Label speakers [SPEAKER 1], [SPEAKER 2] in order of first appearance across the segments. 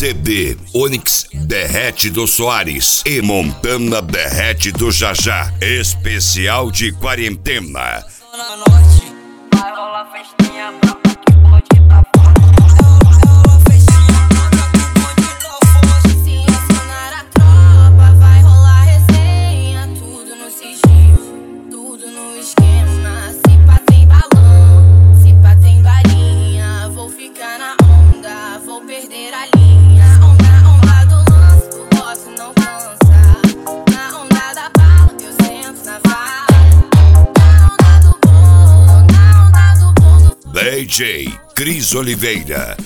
[SPEAKER 1] CD Onyx Derrete do Soares e Montana Derrete do Jajá. Especial de quarentena.
[SPEAKER 2] Zona Norte, vai rolar festinha pra que pode tá fora. Vai rolar festinha pra que pode tá fora. Se acionar a tropa, vai rolar resenha. Tudo no sigilo, tudo no esquema. Se pá tem balão, se pá tem balinha. Vou ficar na onda, vou perder a linha. Onda do lance, o boss não cansa. Na onda da bala, eu sento na vala.
[SPEAKER 1] DJ Cris Oliveira.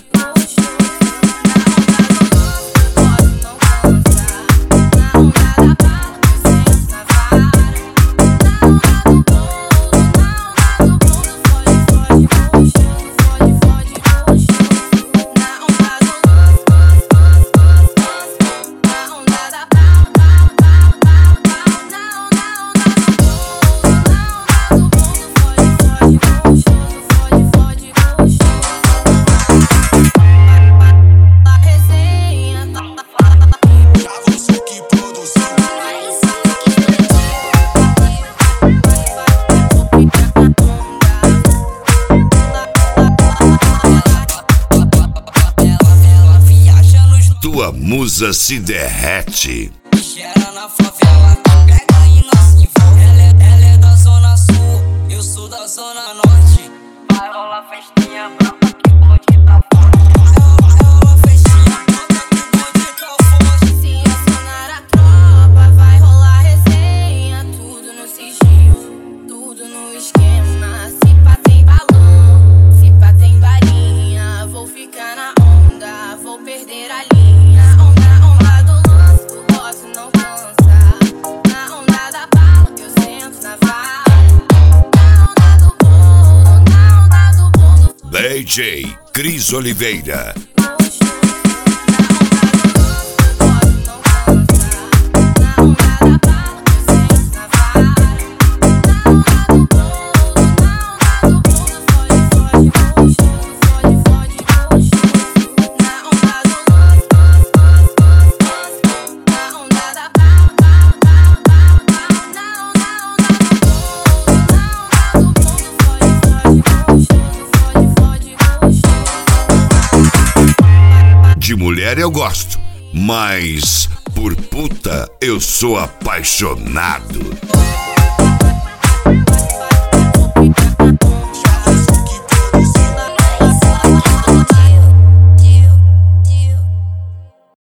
[SPEAKER 1] Tua musa se derrete.
[SPEAKER 2] Gera na favela, pega e nós envolve. Ela é da zona sul, eu sou da zona norte. Vai rolar festinha pra que pode tá fora. Vai rolar festinha pra que pode tá fora. Se acionar a tropa, vai rolar resenha. Tudo no sigilo, tudo no esquema. Se pá tem balão, se pá tem balinha. Vou ficar na onda, vou perder a linha. Onda do lance, o boss não cansa. Na onda da bala, eu sento na vala. Na onda do bolo,
[SPEAKER 1] DJ Cris Oliveira. De mulher eu gosto, mas por puta eu sou apaixonado.